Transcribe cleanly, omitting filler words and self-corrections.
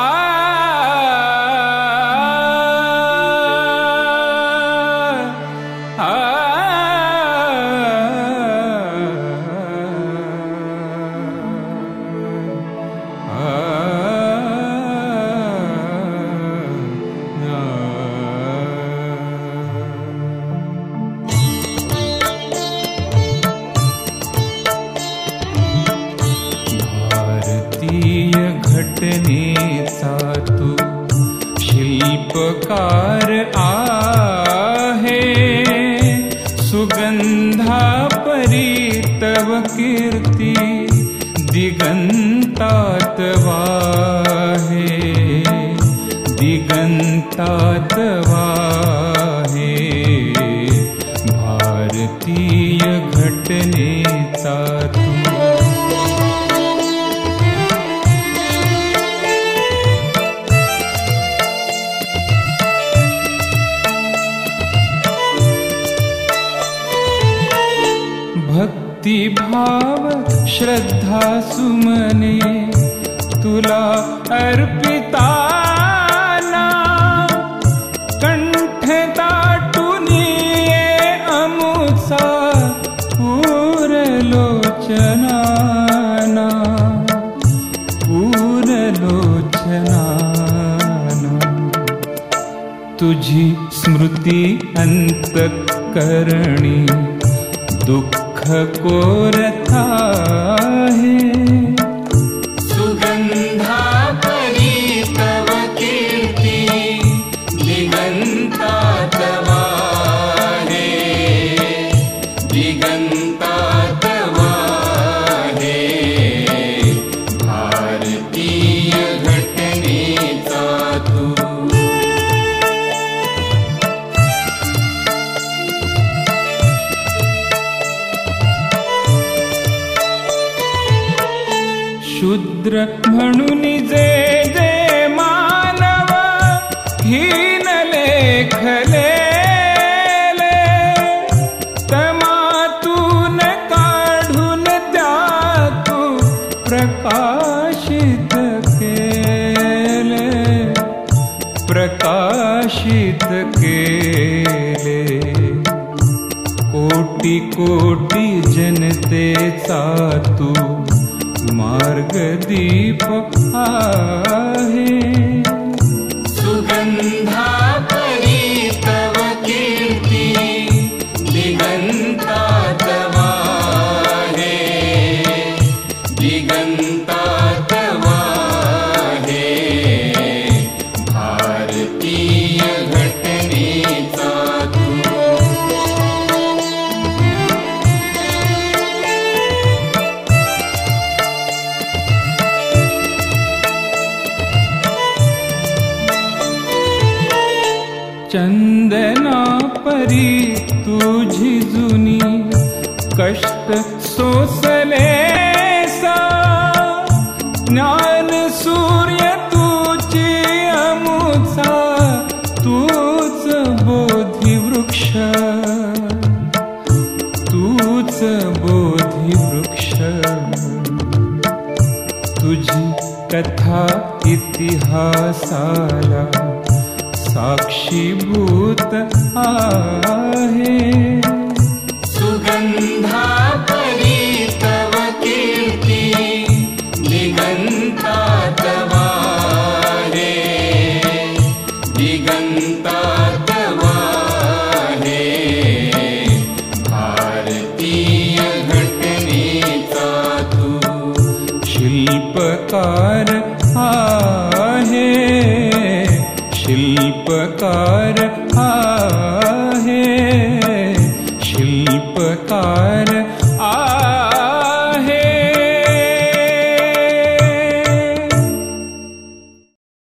घटनेचा तू शिल्पकार आहे, सुगंधा परी तव कीर्ती दिगंतात वाहे, दिगंतात वाहे. भारतीय घटनेचा तू भक्ती भाव श्रद्धा सुमने तुला अर्पिताना, कंठ दाटूनी अमुचा पूरलोचनाना, पूरलोचनाना. तुझी स्मृती अंतःकरणी दुःख कोरता है, सुगंधा परी तव कीर्ती दिगंतात वाहे, दिगंतात वाहे. भारतीय घटनेचा तू शूद्र म्हणून जे जे मानव हीन लेखलेले, तमातून काढून त्यातू प्रकाशित केले, प्रकाशित केले. कोटी कोटी जनतेचा तू मार्गदीप आहे, सुगंधा परी तव कीर्ती दिगंतात वाहे, दिगंतात वाहे. भारतीय घटनेचा तू चंदना परी तुझी जुनी कष्ट सोसलेसा, ज्ञान सूर्य तुझी अमुचा तूच बोधिवृक्ष, तूच बोधिवृक्ष. तुझी कथा इतिहासाला साक्षीभूत आहे, सुगंधा परी